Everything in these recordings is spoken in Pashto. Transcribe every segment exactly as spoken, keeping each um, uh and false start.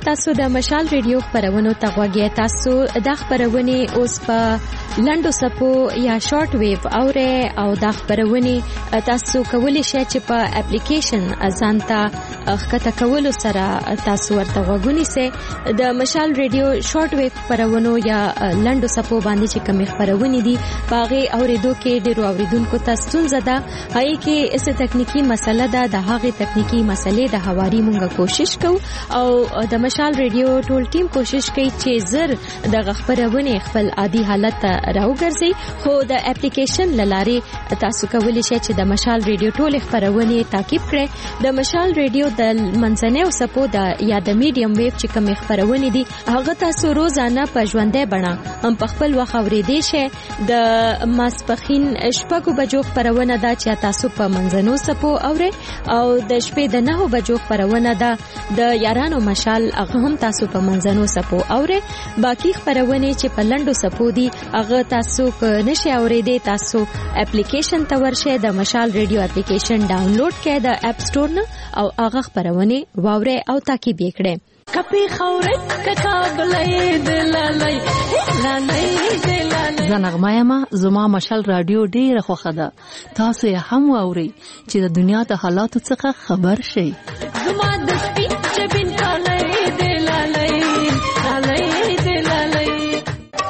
تاسو د مشال ریډیو خبرونو ته غوږی تاسو د خبرونه اوس په لندو سپو یا شارټ ویو اوره او د خبرونه تاسو کولی شئ چې په اپلیکیشن ازانتا خکته کولو سره تاسو ورته غوږونی سي د مشال ریډیو شارټ ویو خبرونو یا لندو سپو باندې چې کوم خبرونه دي باغې اوریدو کې ډیرو اوریدونکو تاسو زده هي کې اس تکنیکی مسله ده د هغه تکنیکی مسلې د حواري مونږه کوشش کوو او د مشال ریډیو ټول ټیم کوشش کوي چې زر د خبرونه خپل عادي حالت راوګرځي خو د اپلیکیشن لارې تاسو کولی شئ چې د مشال ریډیو ټول خبرونه تعقیب کړئ د مشال ریډیو د منځنۍ او سپو د یا د میډیم ویو چې کوم خبرونه دي هغه تاسو روزانه په ژوندۍ بڼه هم په خپل وخت اوریدئ شئ د ماسپخین شپږو بجو خبرونه ده چې تاسو په منځنو سپو اورئ او د شپې د نهو بجو خبرونه ده د یارانو مشال هغه هم تاسو په منځنو سپو اورئ باقی خبرونه چې په لندو سپو دي هغه تاسو نشئ اوریدئ تاسو اپلیکیشن ته ورشئ د مشال ریډیو اپلیکیشن ډاونلوډ کړئ د اپ سٹور نه او هغه خبرونه واورئ او تعقیب یې کړئ کپی خورت ککابلې دلالای لالای دلالای زنغمه ما زما مشال رادیو ډیره خوښه ده تاسو یې هم واورئ چې د دنیا د حالاتو څخه خبر شئ زما د سپین چبین کالای دلالای لالای دلالای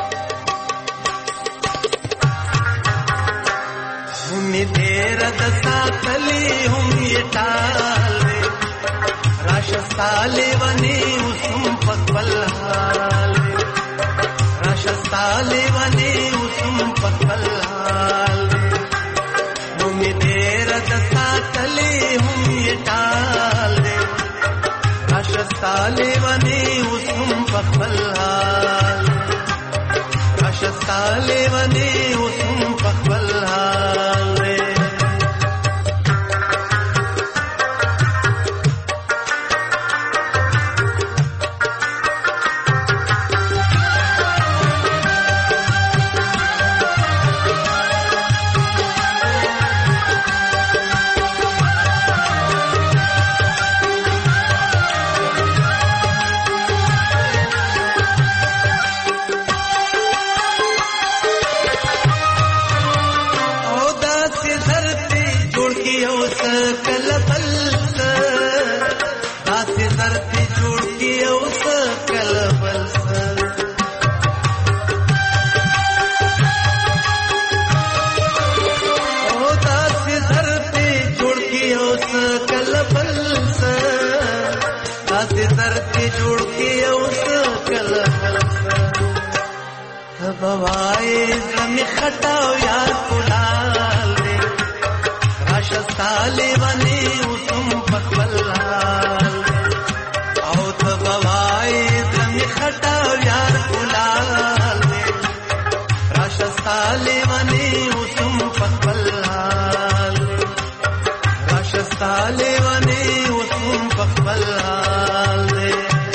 هم دیر د ساتلی هم یې ټال راشستالی ونی اسم پخبل حال راشستالی ونی اسم پخبل حال ممی دیر دساتلی هم یٹال راشستالی ونی اسم پخبل حال راشستالی ونی اسم پخبل حال بوائے زمی خطاو یار کلال دے راشستالی ونی اسم پخبل حال دے او تو بوائے زمی خطاو یار کلال دے راشستالی ونی اسم پخبل حال دے راشستالی ونی اسم پخبل حال دے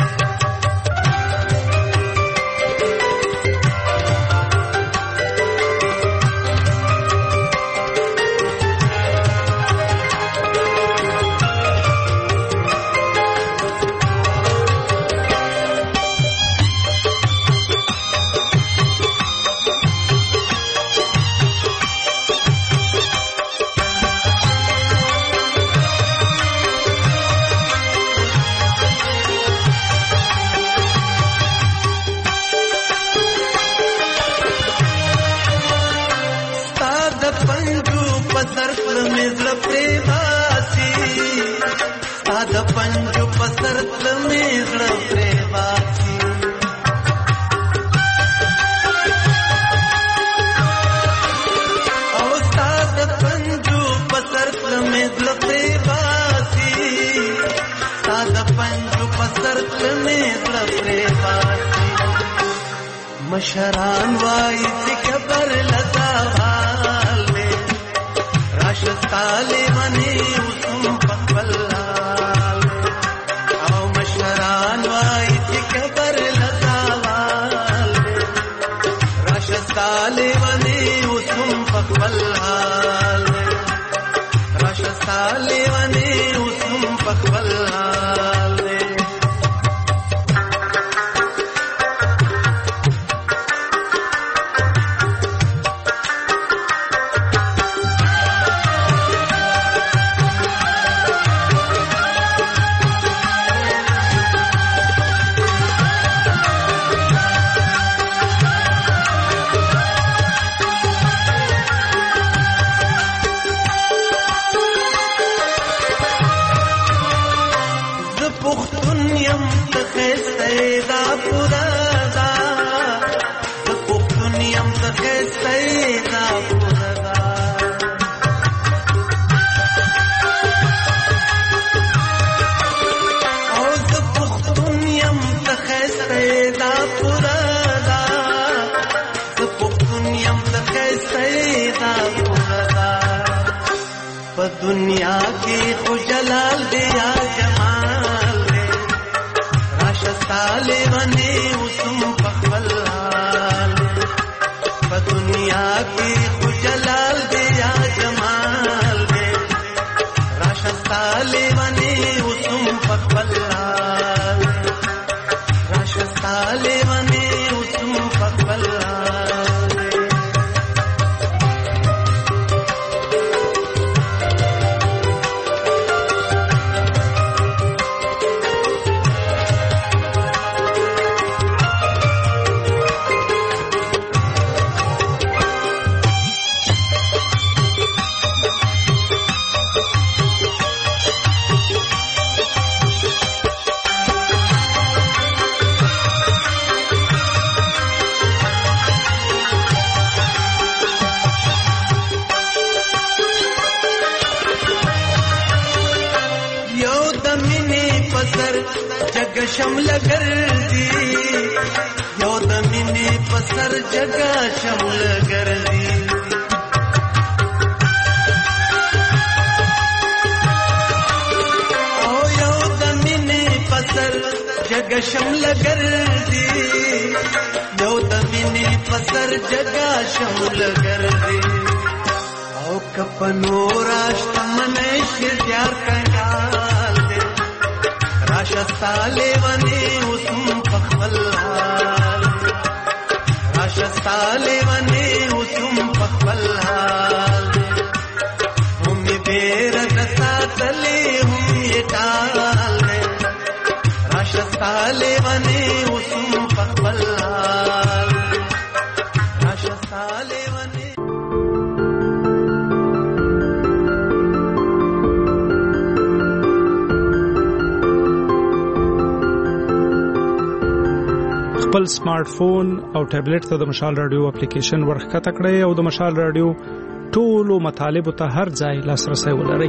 पंजो पसरत में गड़े बाकी औस्ताद पंजो पसरत में गड़े बाकी साद पंजो पसरत में गड़े बाकी मशरान वाई खबर लगा वाले राशस्ताले मने उसम पकबल ताले वने उसम पकबल हाल रशताले वने उसम पकबल हाल په دنیا کې خو جلال دې یا جمال دې راشه سالې ونی وسم په خپل حال په دنیا کې خو جلال دې یا جمال دې راشه سالې ونی وسم په خپل حال راشه سالې ونی وسم په خپل شمل گردی یو د مینې پسر جگا شمل گردی او یو د مینې پسر جگا شمل گردی یو د مینې پسر جگا شمل گردی او کپنو راشت منش دیار کنگال دے راشه سالې ونی وسم په خپل حال راشه سالې ونی وسم په خپل حال هم بیر د ساتلې هم یې ټال راشه سالې ونی وسم په خپل حال راشه سالې ونی خپل سمارټ فون او ټابلیټ ته د مشال رادیو اپلیکیشن ورخکته کړئ او د مشال رادیو ټولو مطالبو ته هر ځای لاسرسي ولرئ.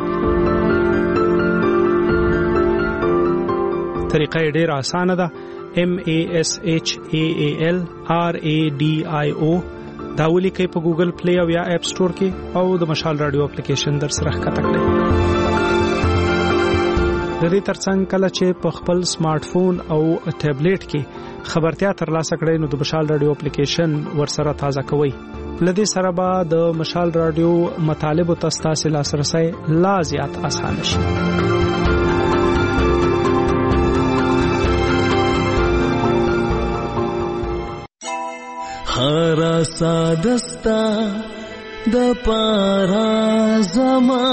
طریقه یې ډېره اسانه ده. M A S H A A L R A D I O دا ولیکئ په ګوګل پلی او یا اپ سٹور کې او د مشال رادیو اپلیکیشن در سره ښکته کړئ. د دې ترڅنګ کله چې په خپل سمارټ فون او ټابلیټ کې خبرتیا ترلاسه کړئ نو د مشال رادیو اپلیکیشن ورسره تازه کوئ. لدې سره به د مشال رادیو مطالبو ته ستاسو لاسرسي لا زیات اسانه شي. هر سادستا د پارا زما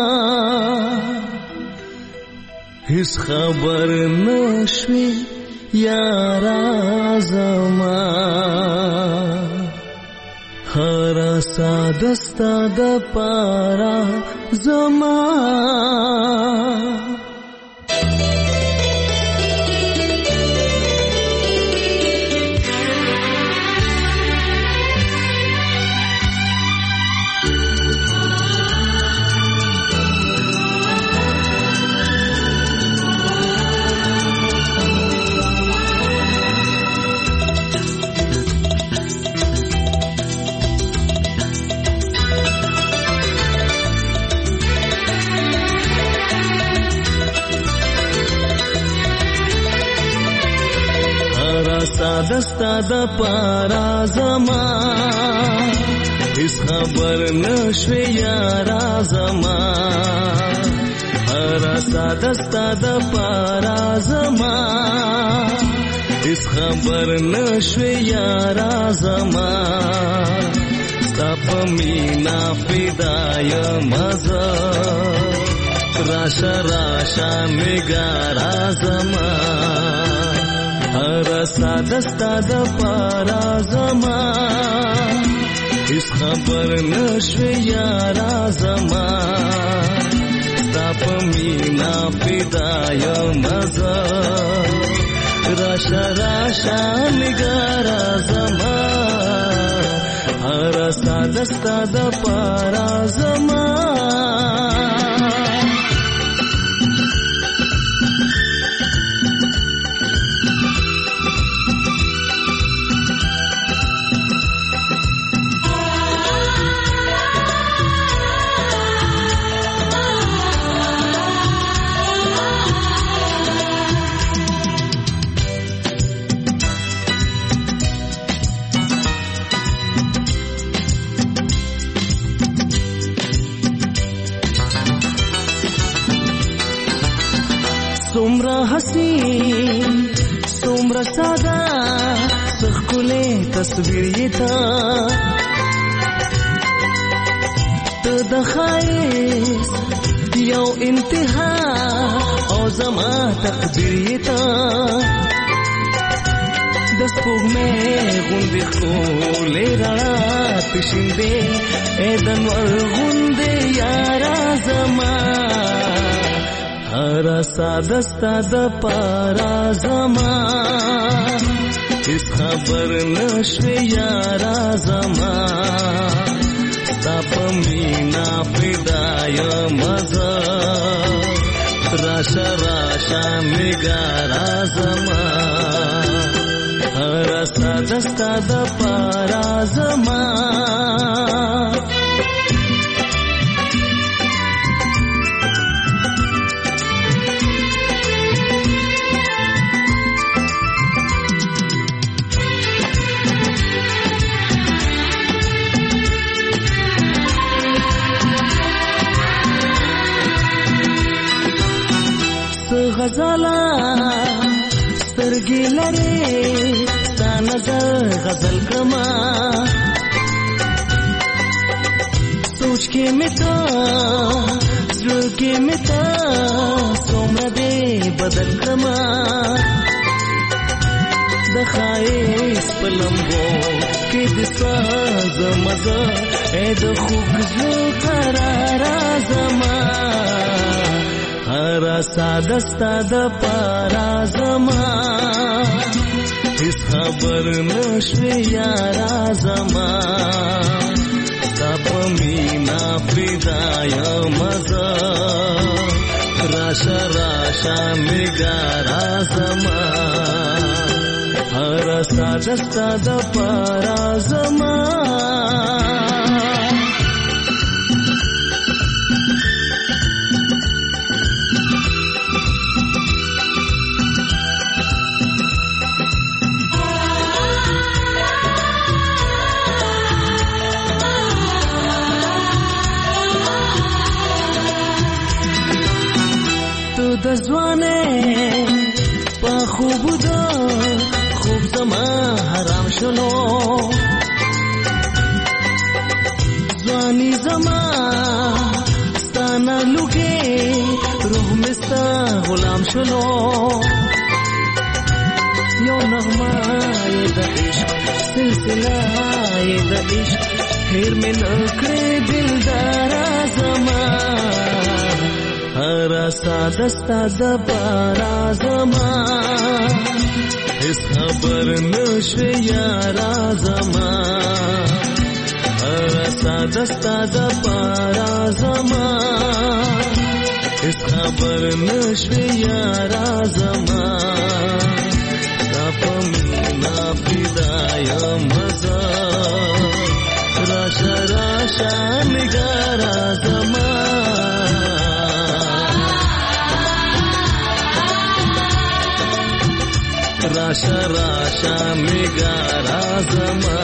هیڅ خبر نشوي یارا زما هر سادستا د پارا زما سادستا د پارا زما هیڅ خبر نشوي یارا زما هر سادستا د پارا زما هیڅ خبر نشوي یارا زما ستپ مینا فدای مزه راشا راشا نگارا زما هر سادستا د پارا زما هیڅ خبر نشوي یارا زما ستپ مینا فدای مزه راشا راشا نگارا زما هر سادستا د پارا زما حسین څومره ساده ښکلی تصویر یې ته ته د ښایست یو انتها او زما تقدیر یې ته د سپوږمۍ غوندې ښکلې رڼا پېژندې ای د نور غوندې یاره زما هره ساده ستا دپاره زما هېڅ خبر نشوې یاره زما ستا په مینا فدا یمه زه راشه راشه نګاره زما هره ساده ستا دپاره زما غزالا سترګې لرې ستا نظر غزل کړما سوچ کې مې تا زړه کې مې تا څومره دې بدل کړما د ښایست په لمبو کې د ساز مزه ای د خوږ زړه قراره زما هره ساده ستا دپاره زما هېڅ خبر نشوې یاره زما ستا په مینا فدا یمه زه راشه راشه نګاره زما هره ساده ستا دپاره زما د ځوانې په خوبو د خوب زما حرام شلو ځواني زما ستا نه لوګې روح مې ستا غلام شلو یو نغمه یې د عشق سلسله یې د عشق هېر مې نه کړې دلداره زما هره ساده ستا دپاره زما هېڅ خبر نشوې یاره زما هره ساده ستا دپاره زما هېڅ خبر نشوې یاره زما ستا په مینا فدا یمه زه راشه راشه نګاره زما راشه راشه نګاره زما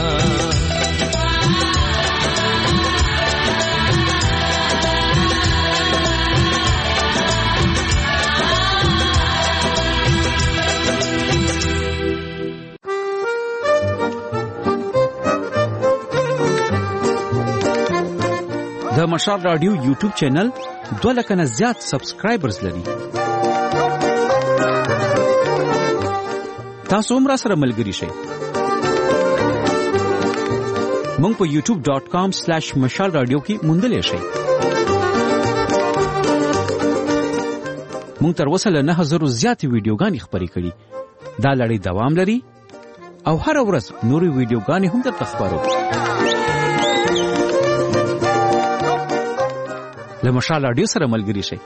د مشال رادیو یوټیوب چینل دوه لکه نه زیات سبسکرایبرز لري. تاسو هم را سره ملګري شئ. مونږ په یوټیوب ډاٹ کام سلیش مشال رادیو کې موندلې شئ. مونږ تر اوسه له نه زره زیاتې ویډیوګانې خپرې کړي. دا لړۍ دوام لري او هر ورځ نورې ویډیوګانې هم درته خپرو. له مشال رادیو سره ملګري شئ.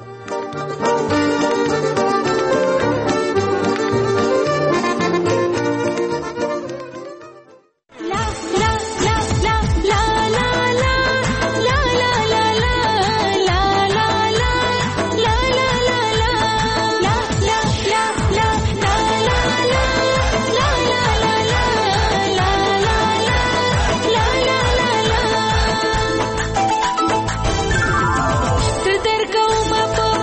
Go, my boy.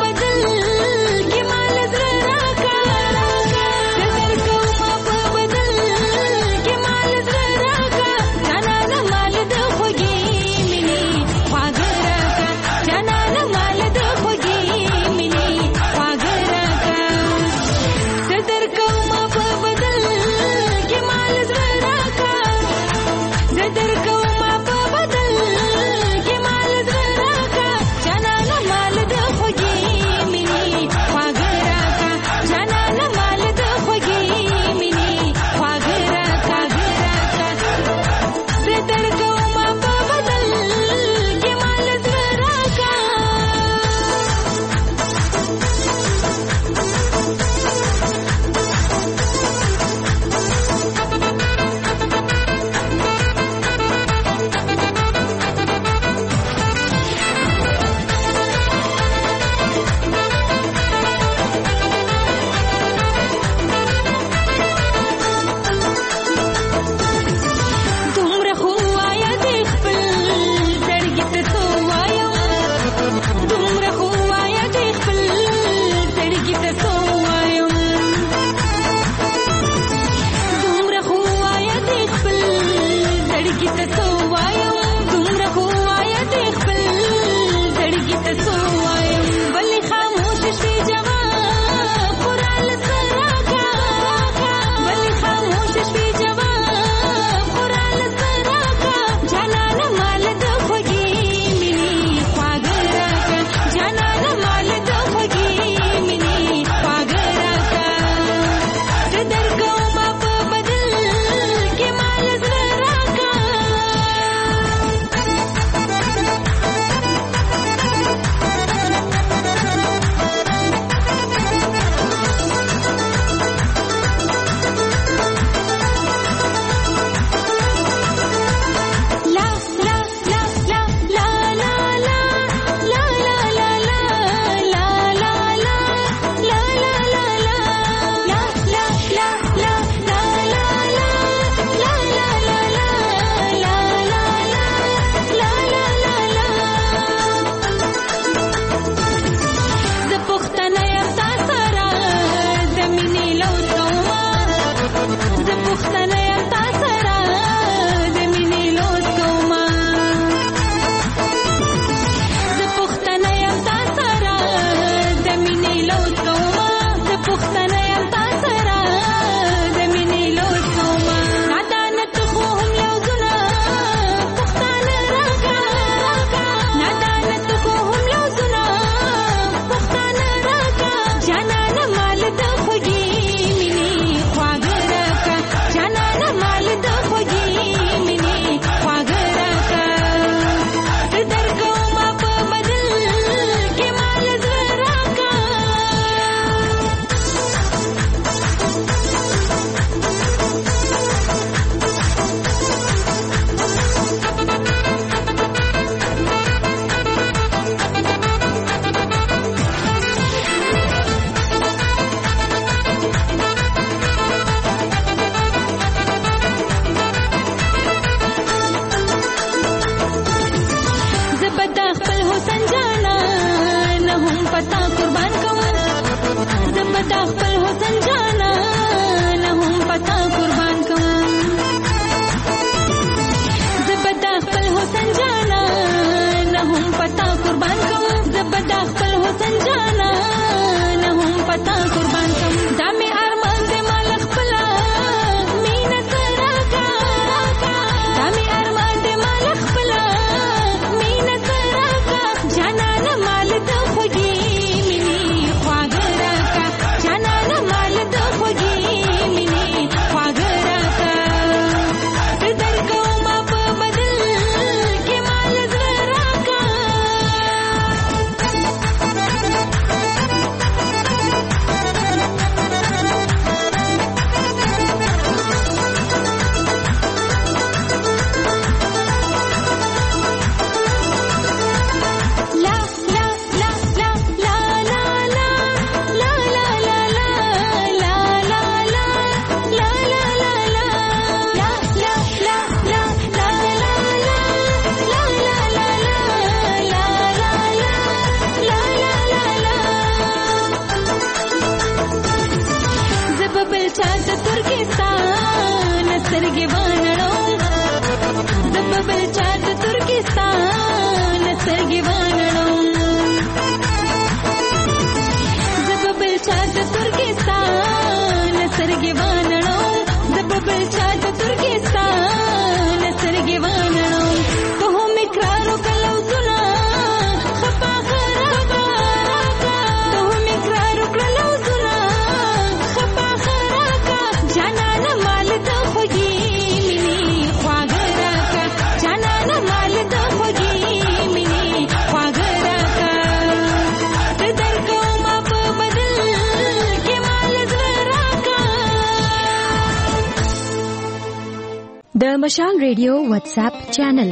د مشال ریډیو واتس اپ چینل.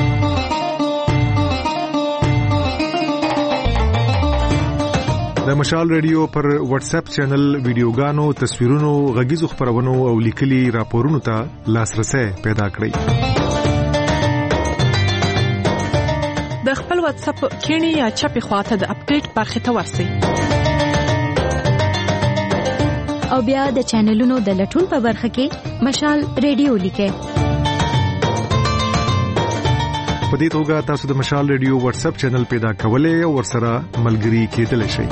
د مشال ریډیو پر واتس اپ چینل ویډیوګانو، تصویرونو، غږیزو خبرونو او لیکلي راپورونو ته لاسرسي پیدا کړئ. د خپل واتس اپ کینی یا چپی خواته د اپډیټ برخه ته ورسئ. او بیا د چینلونو د لټون په برخه کې مشال ریډیو لیکئ. په دې توګه تاسو د مشال ریډیو واتس اپ چینل پیدا کولای او ورسره ملګري کېدلی شئ.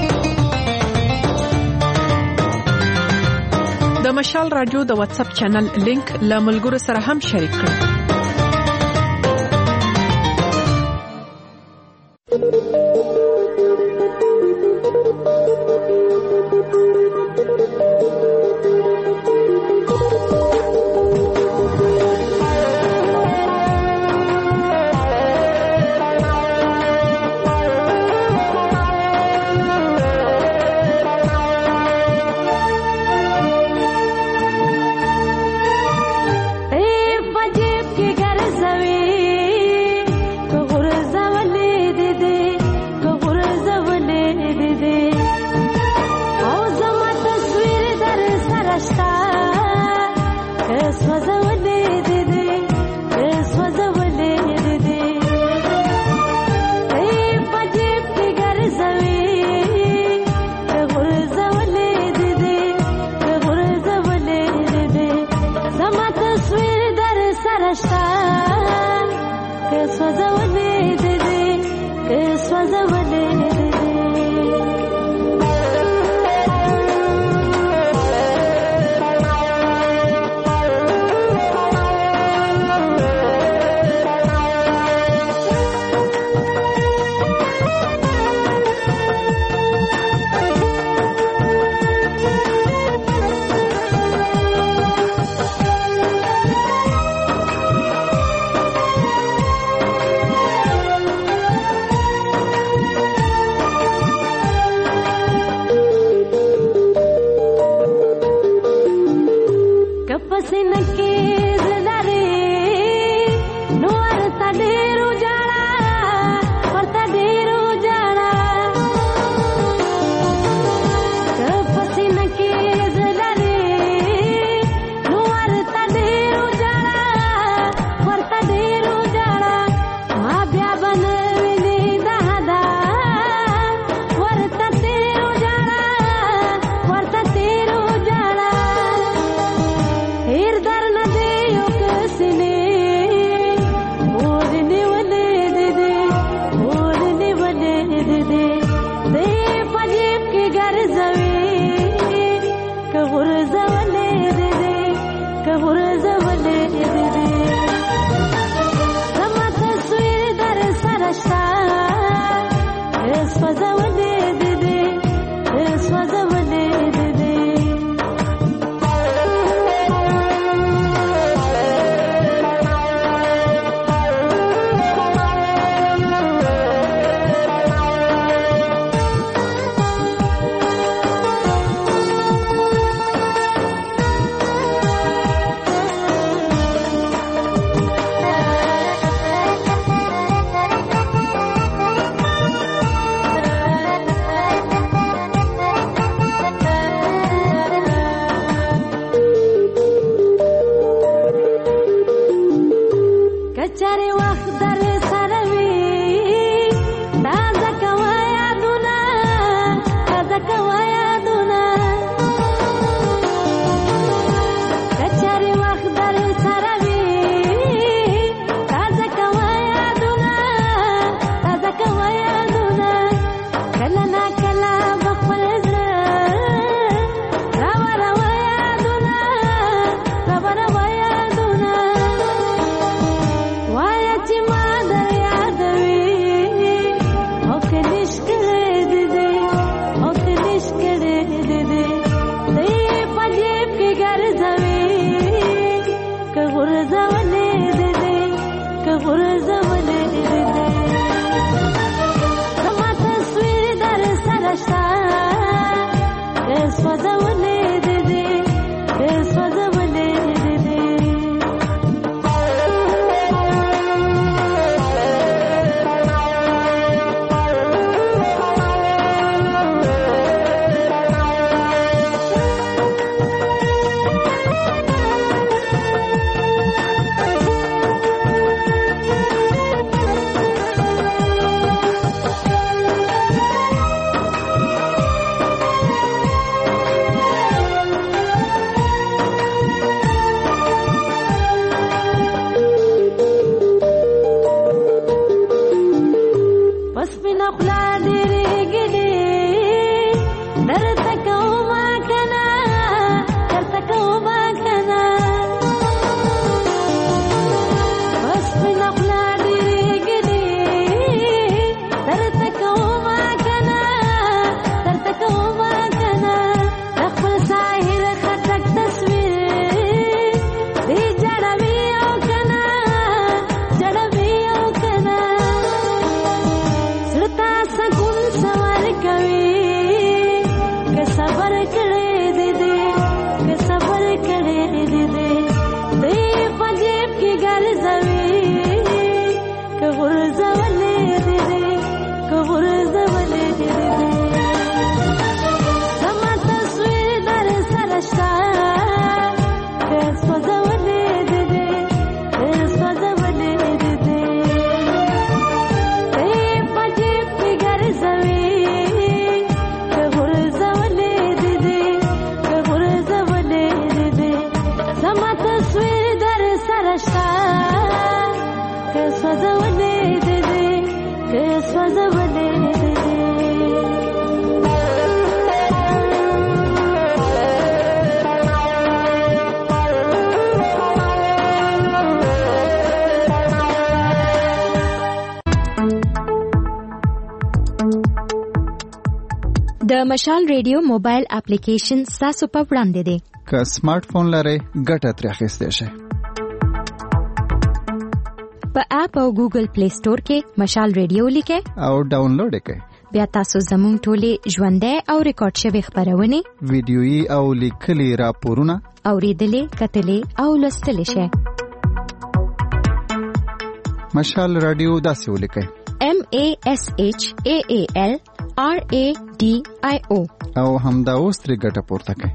د مشال رادیو د واتس اپ چینل لینک له ملګرو سره هم شریک کړئ. د مشال ریډیو موبایل اپلیکیشن تاسو په وړاندې دی. که سمارټ فون لرئ ګټه ترې اخیستی شئ. په اپ او ګوګل پلی سٹور کې مشال ریډیو لیکئ او ډاونلوډ یې کړئ. بیا تاسو زموږ ټولې ژوندۍ او ریکارډ شوي خبرونه، ویډیويي او لیکلي راپورونه اوریدلې، کتلې او لوستلې شئ. مشال رادیو داسې ولیکئ: M A S H A A L R A D I O او همدا اوس ترې ګټه پورته کړئ.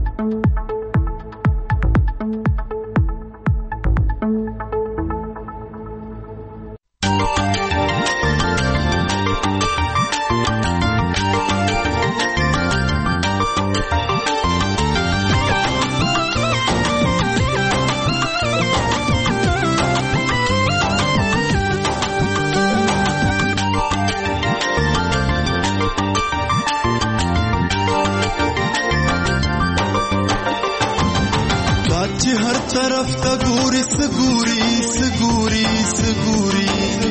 طرف تا ګوري سګوري سګوري سګوري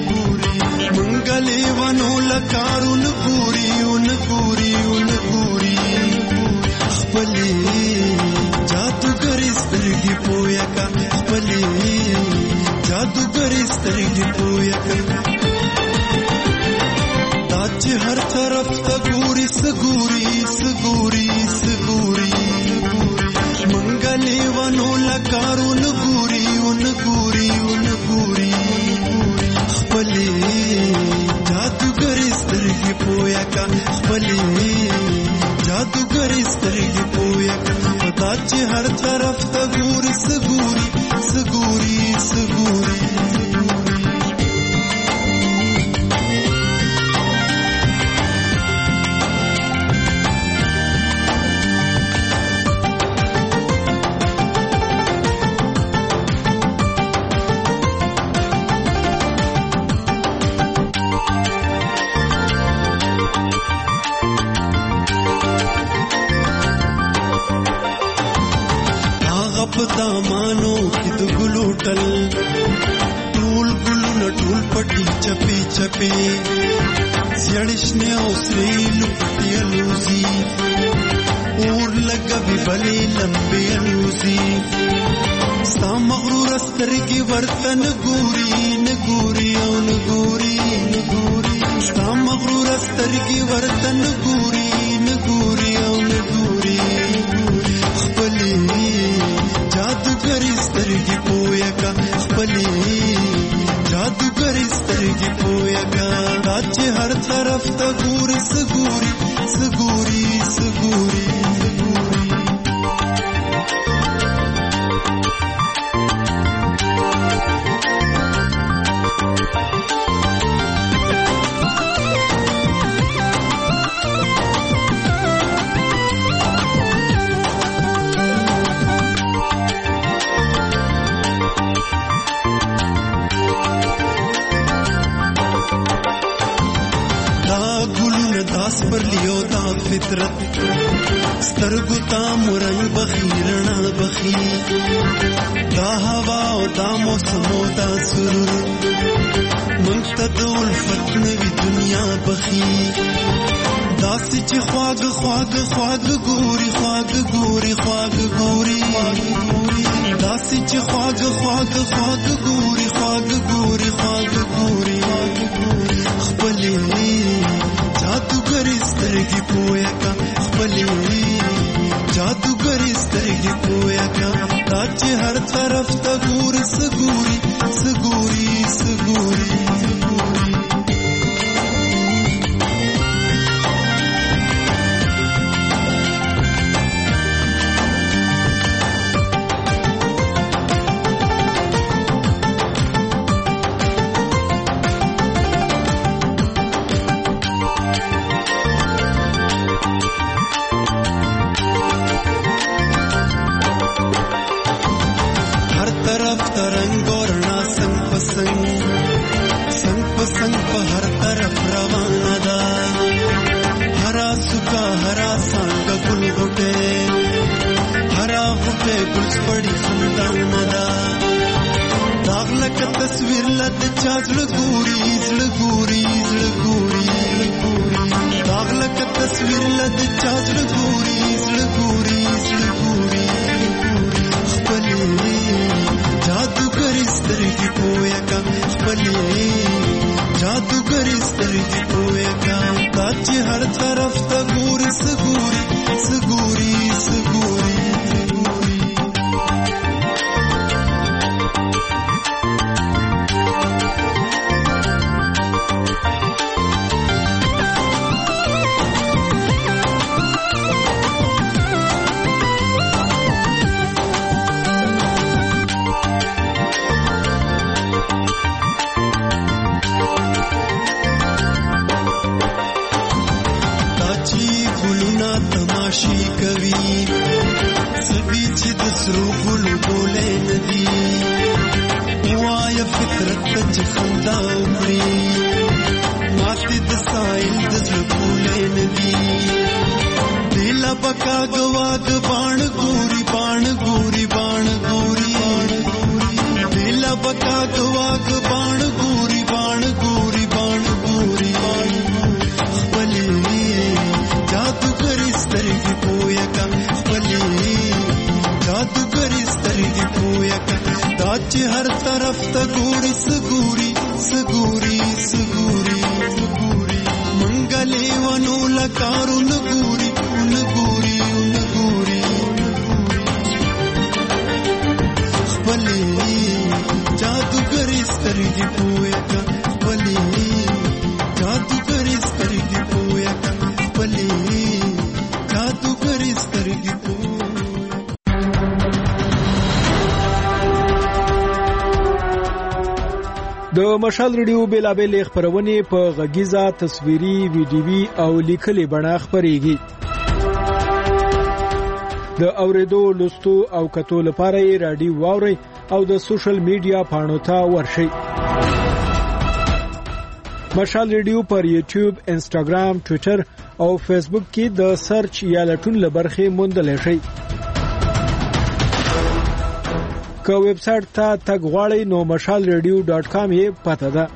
منګلې ونو لکارو نګوري ونګوري ونګوري خپلې جادوګرې سترګې پویا کا خپلې جادوګرې سترګې پویا کا دا چې هر طرف تا ګوري سګوري سګوري سګوري منګلې ونو لکارو نګوري ونګوري ونګوري خپلې جادوګرې سترګې پویا کا خپلې جادوګرې سترګې پویا کا دا چې هر طرف ته ګوري سګوري سګوري سګوري دامانو کی د ګلو ټل ټول ګلونه ټول پټي چپی چپی زړشنه او سری لپټي الوزي اور لګوي بلې لمبي الوزي ستا مغرور سترګي ورتن ګوري نګوري او نګوري نګوري ستا مغرور سترګي ورتن ګوري نګوري او نګوري خپلې جادوګرې سترګې پویا کا خپلې جادوګرې سترګې پویا کا دا چې هر طرف ته ګوري سګوري سګوري سګوري پر لیو دا فطرت سترګو تا مرنګ بخیرنا بخی دا هوا او دا موسم او دا سرور منتد الفت نوی دنیا بخی داسې چې خواږ خواږ خواږ ګوري خواږ ګوري خواږ ګوري داسې چې خواږ خواږ خواږ ګوري خواږ ګوري خواږ ګوري خپلې جادوګرې سترګې پوهه کا خپلې جادوګرې سترګې پوهه کا دا چې هر طرف ته ګوري سګوري سګوري سګوري د مشال ریډیو بیلابل خبرونه په غږیزه تصویري ویډیوي او لیکلي بڼه خبريږي. د اوریدو لوستو او کتو لپاره رادیو واوري او د سوشل میډیا پاڼو ته ورشئ. مشال ریډیو پر یوټیوب، انسټاګرام، ټوئیټر او فیسبوک کې د سرچ یا لټون لبرخه موندل شي. که ویب سټ ته تګ غواړئ نو مشال ریډیو ډاټ کام یې پته ده.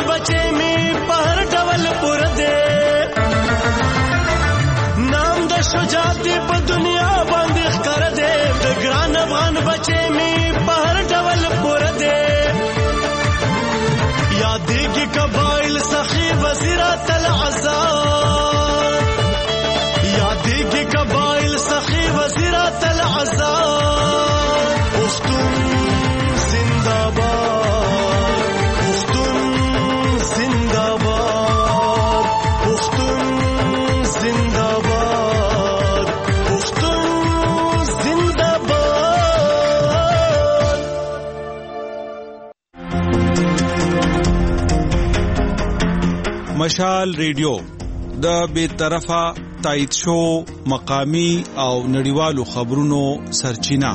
बचे में पहर डबल पुर दे नाम द शुजाती पे दुनिया बंद कर दे ग्रान अफगान बचे में पहर डबल पुर दे यादी की कबाइल सखी वजीरा तल आजाद यादी की कबाइल सखी वजीरा तल आजाद उफ्तुन जिंदाबाद उफ्तुन जिंदाबाद उफ्तुन जिंदाबाद उफ्तुन जिंदाबाद। مشال ریډیو د بیطرفه تایید شو مقامی او نړیوالو خبرونو سرچینه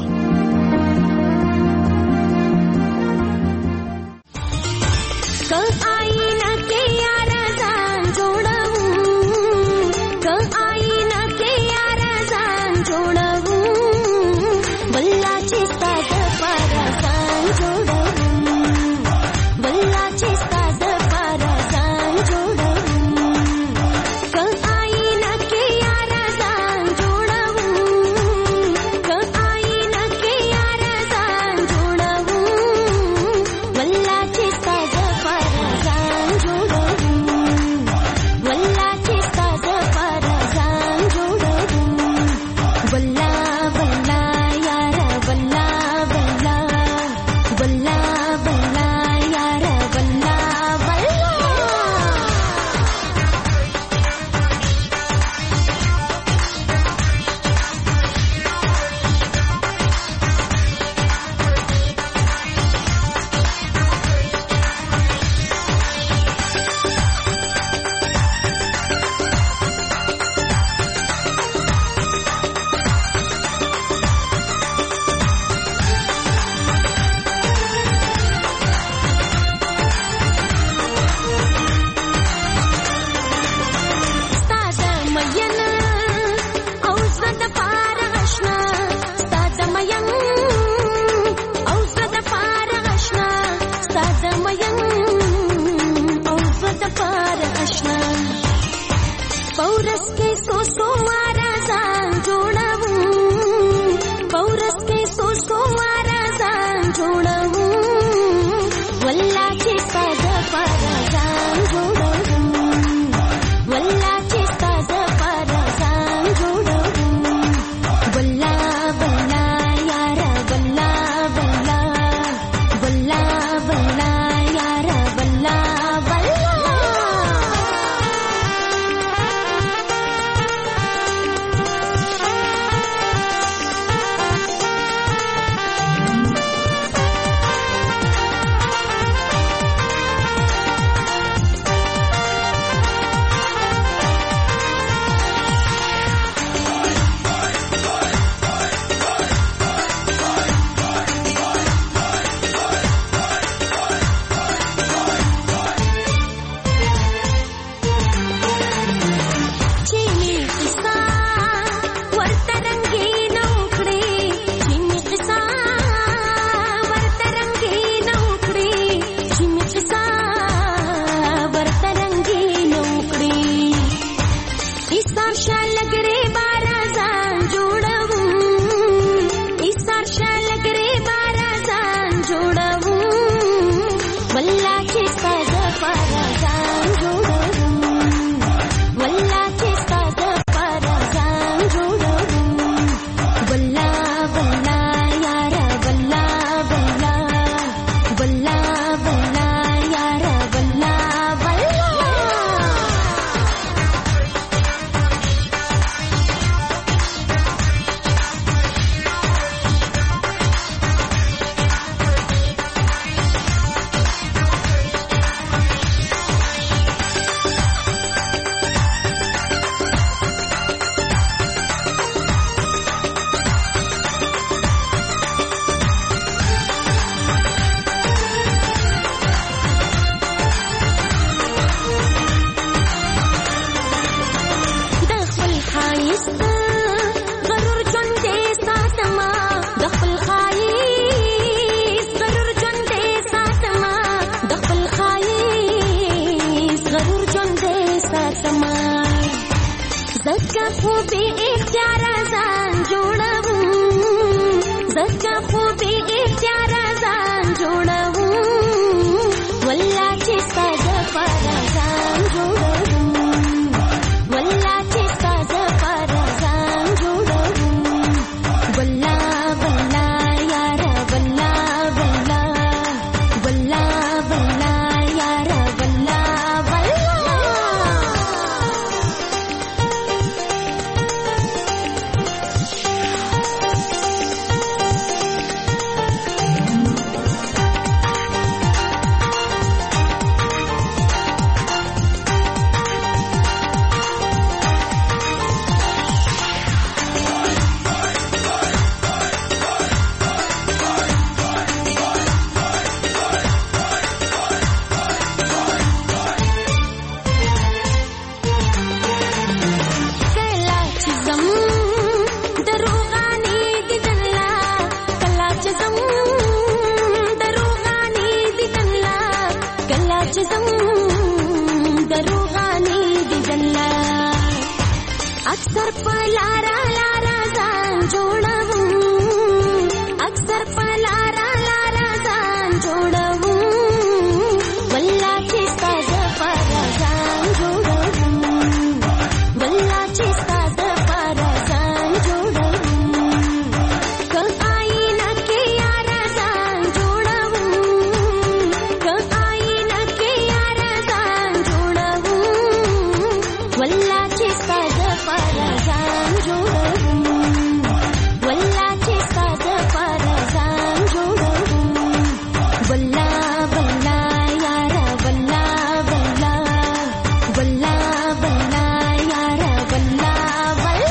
اکثر پلارا لارا ځان جوړوم اکثر پلارا لارا ځان جوړوم والله چې ستا دپاره ځان جوړوم والله چې ستا دپاره ځان جوړوم که آینه کې یاره ځان جوړوم که آینه کې یاره ځان جوړوم والله چې ستا دپاره ځان جوړوم والله چې ستا دپاره ځان جوړوم والله والله یاره والله والله والله والله یاره والله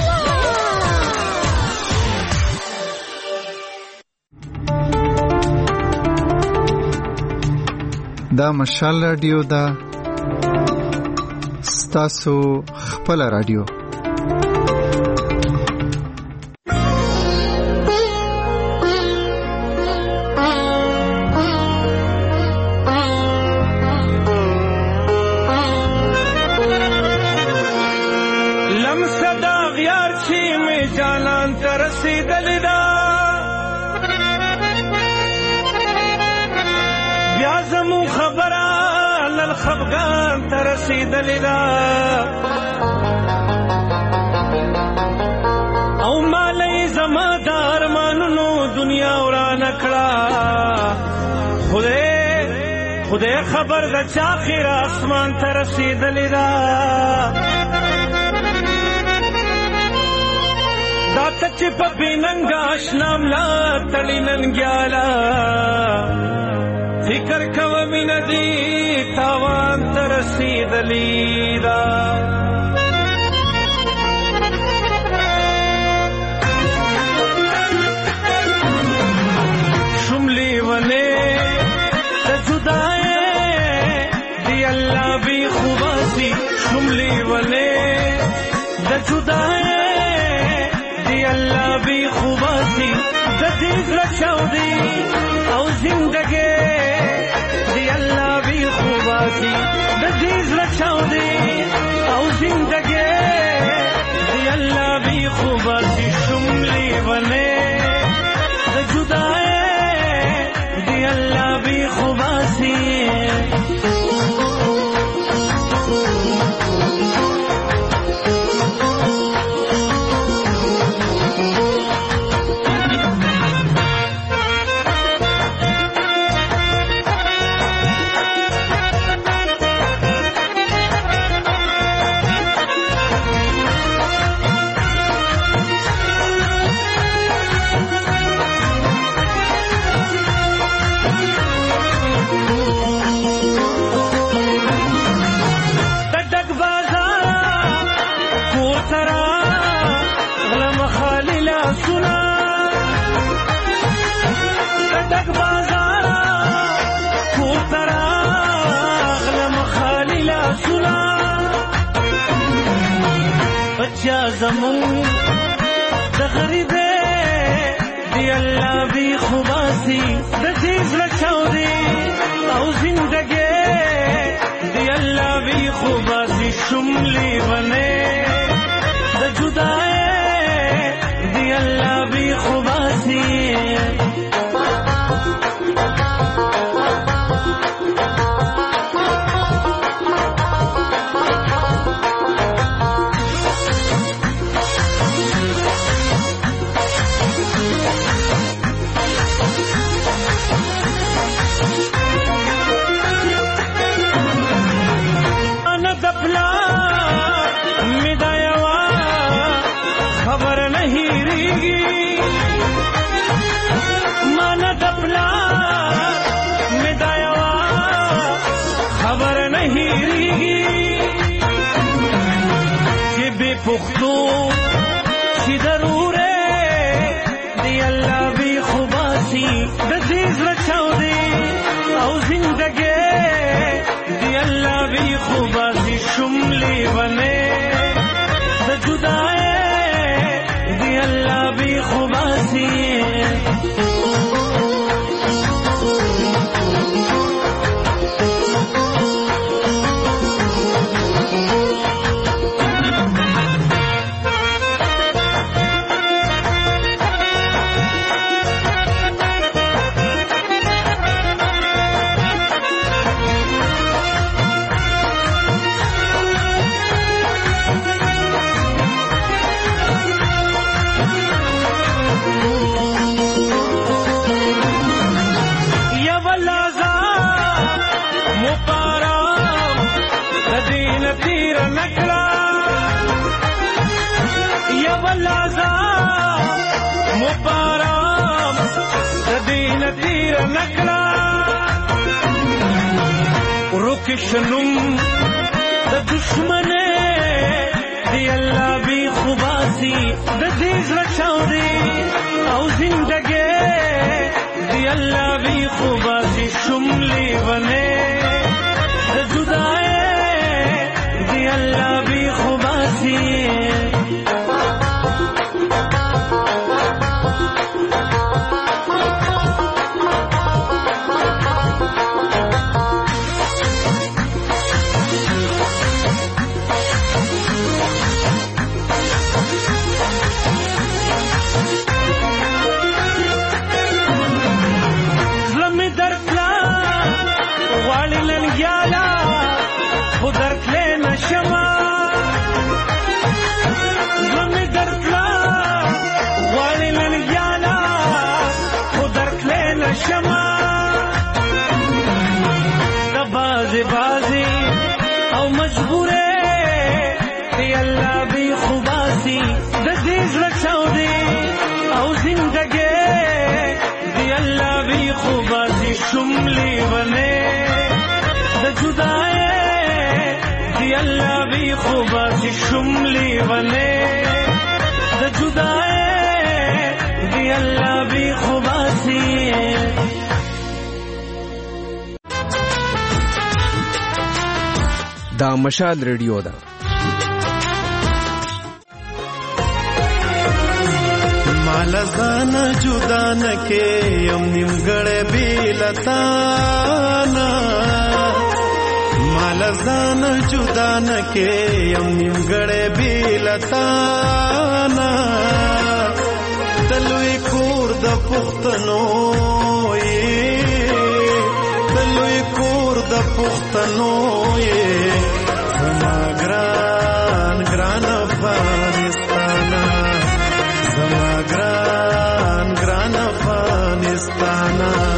والله دا مشال رادیو دا ستاسو خپل رادیو لمسدا غیار چې می جانان تر رسیدلې دا بیا زمو خبره لل خفغان تر رسیدلې دا او مالې زما د ارمانونو دنیا وران کړه خدای خدای خبر د چا خیر اسمان تر رسیدلې دا دا چې په بیننګا شنام لا تړي ننګیالا فکر کوه مینه دې تاوان تر رسیدلې دا شملې ونه د جدای دی الله بي خوباسي شملې ونه د جدای الله بی خوباسی ددیز لچاودی او زندگی دی اللہ بی خوباسی ددیز لچاودی او زندگی دی اللہ بی خوباسی شملی بنے جدائے دی اللہ بی خوباسی زمون د غریبه دی الله بی خوباسی د چیز لچاودی او زندگی دی الله بی خوباسی شملی بنے د جدائے دی الله بی خوباسی پختو چې ضرور دی الله بی خوباسی د عزیز لچاودی او زندگی دی الله بی خوباسی شملی بنے د جدائے دی الله بی خوباسی نکړه روکشنم د دشمنه دی الله بی خوباسی د دې زړه چاودي او زندګي دی الله بی خوباسی شملې ونه د جدای دی الله بی خوباسی بازی او مجبوره دی الله بی خوباسی د دې زړه چاودي او زندګي دی الله بی خوباسی شملې ونه د جدای دی الله بی خوباسی شملې ونه د جدای دی الله بی خوباسی دا مشال ریډیو ده مال ځان جدا نکې یم نیمګړې بیلتانا مال ځان جدا نکې یم نیمګړې بیلتانا تلوي کور د پښتنو تلوي کور د پښتنو زما ګران ګران افغانستان زما ګران ګران افغانستان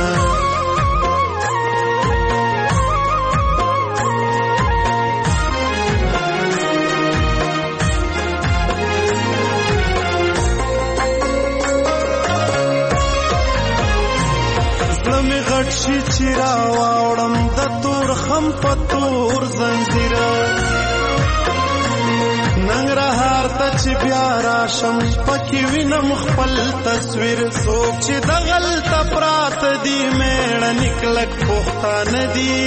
زلمي غټ شي چې راوړم د تور خم په تور زنجیر ننګرهار ته چې بیا راشم پکې وینم خپل تصویر څوک چې د غلطه پراته دي میړه نکلک پښتانه دي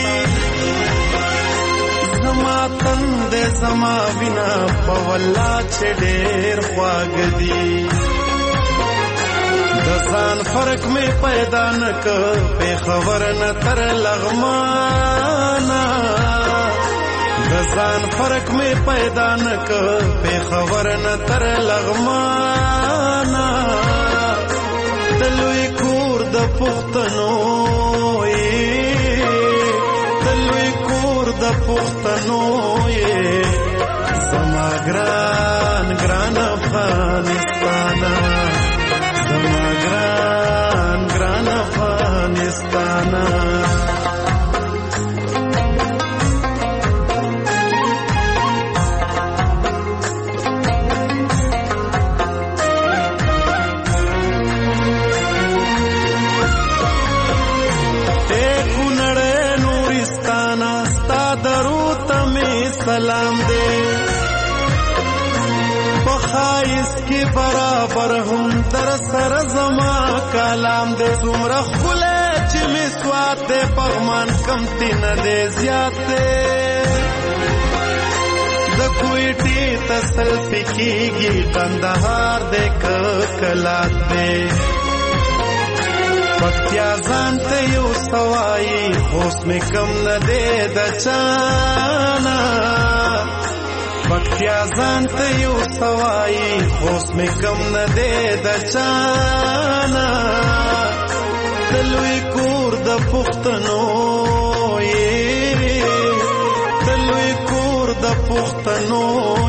زما تندې زما وینا په والله چې ډېر خواږ دي د ځان فرق مې پیدا نه که پېښور نه تر لغمانه د ځان فرق مې پیدا نه که پېښور نه تر لغمانه د لوی کور د پښتنو د لوی کور د پښتنو زما ګران ګران افغانستان زما ګران ګران افغانستان سلام دے بخائس کی برابر ہم در سر زما کلام دے سمرا خلے چمی سوات دے پغمان کمتی ندے زیاد دے دا کوئی ٹی تسل پکی گی کندہار دے کلات دے پکتیا ځانته یو سوای خوست می کم نه دی د چانا پکتیا ځانته یو سوای خوست می کم نه دی د چانا د لوی کور د پښتنو د لوی کور د پښتنو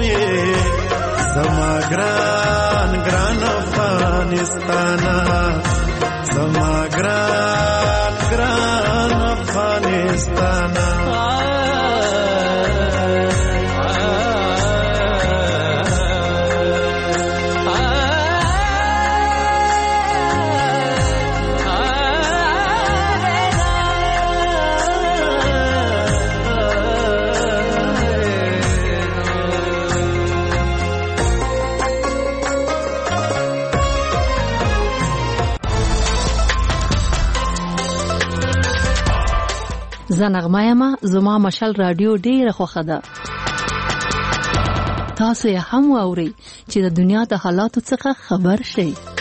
زما ګران ګران افغانستان زما ګران ګران افغانستان زه نغمه یم، زما مشال رادیو ډیره خوښه ده. تاسو یې هم واورئ چې د دنیا د حالاتو څخه خبر شئ.